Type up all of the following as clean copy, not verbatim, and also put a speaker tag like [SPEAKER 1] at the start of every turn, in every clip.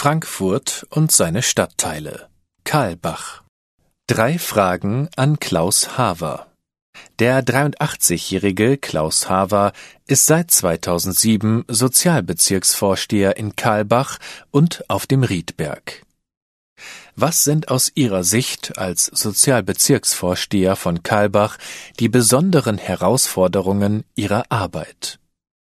[SPEAKER 1] Frankfurt und seine Stadtteile. Kahlbach. 3 Fragen an Klaus Haver. Der 83-jährige Klaus Haver ist seit 2007 Sozialbezirksvorsteher in Kahlbach und auf dem Riedberg. Was sind aus Ihrer Sicht als Sozialbezirksvorsteher von Kahlbach die besonderen Herausforderungen Ihrer Arbeit?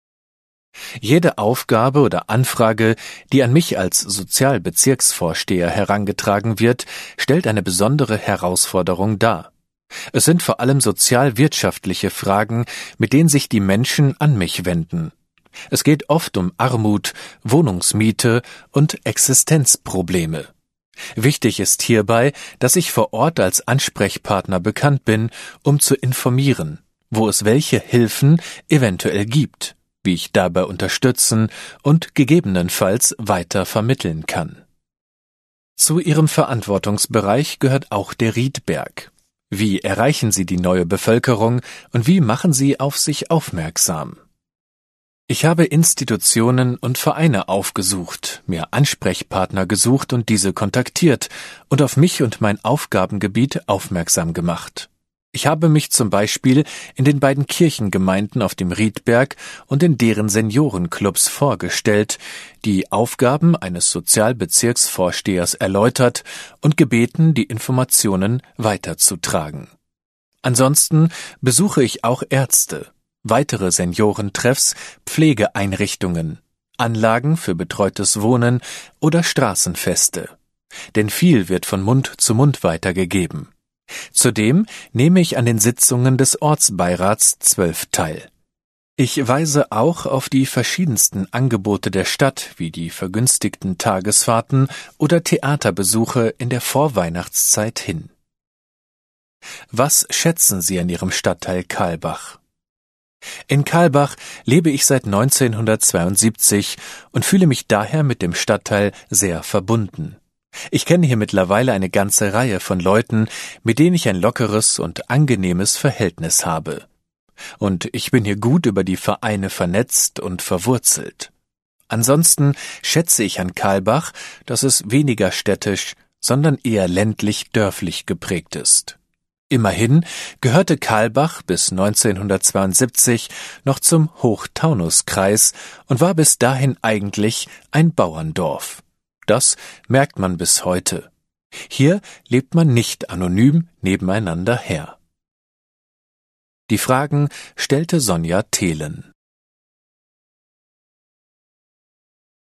[SPEAKER 1] Jede Aufgabe oder Anfrage, die an mich als Sozialbezirksvorsteher herangetragen wird, stellt eine besondere Herausforderung dar. Es sind vor allem sozial-wirtschaftliche Fragen, mit denen sich die Menschen an mich wenden. Es geht oft um Armut, Wohnungsmiete und Existenzprobleme. Wichtig ist hierbei, dass ich vor Ort als Ansprechpartner bekannt bin, um zu informieren, wo es welche Hilfen eventuell gibt, wie ich dabei unterstützen und gegebenenfalls weiter vermitteln kann. Zu Ihrem Verantwortungsbereich gehört auch der Riedberg. Wie erreichen Sie die neue Bevölkerung und wie machen Sie auf sich aufmerksam? Ich habe Institutionen und Vereine aufgesucht, mir Ansprechpartner gesucht und diese kontaktiert und auf mich und mein Aufgabengebiet aufmerksam gemacht. Ich habe mich zum Beispiel in den beiden Kirchengemeinden auf dem Riedberg und in deren Seniorenclubs vorgestellt, die Aufgaben eines Sozialbezirksvorstehers erläutert und gebeten, die Informationen weiterzutragen. Ansonsten besuche ich auch Ärzte, weitere Seniorentreffs, Pflegeeinrichtungen, Anlagen für betreutes Wohnen oder Straßenfeste. Denn viel wird von Mund zu Mund weitergegeben. Zudem nehme ich an den Sitzungen des Ortsbeirats 12 teil. Ich weise auch auf die verschiedensten Angebote der Stadt, wie die vergünstigten Tagesfahrten oder Theaterbesuche in der Vorweihnachtszeit hin. Was schätzen Sie an Ihrem Stadtteil Kahlbach? In Kahlbach lebe ich seit 1972 und fühle mich daher mit dem Stadtteil sehr verbunden. Ich kenne hier mittlerweile eine ganze Reihe von Leuten, mit denen ich ein lockeres und angenehmes Verhältnis habe. Und ich bin hier gut über die Vereine vernetzt und verwurzelt. Ansonsten schätze ich an Kahlbach, dass es weniger städtisch, sondern eher ländlich-dörflich geprägt ist. Immerhin gehörte Kahlbach bis 1972 noch zum Hochtaunuskreis und war bis dahin eigentlich ein Bauerndorf. Das merkt man bis heute. Hier lebt man nicht anonym nebeneinander her. Die Fragen stellte Sonja Thelen.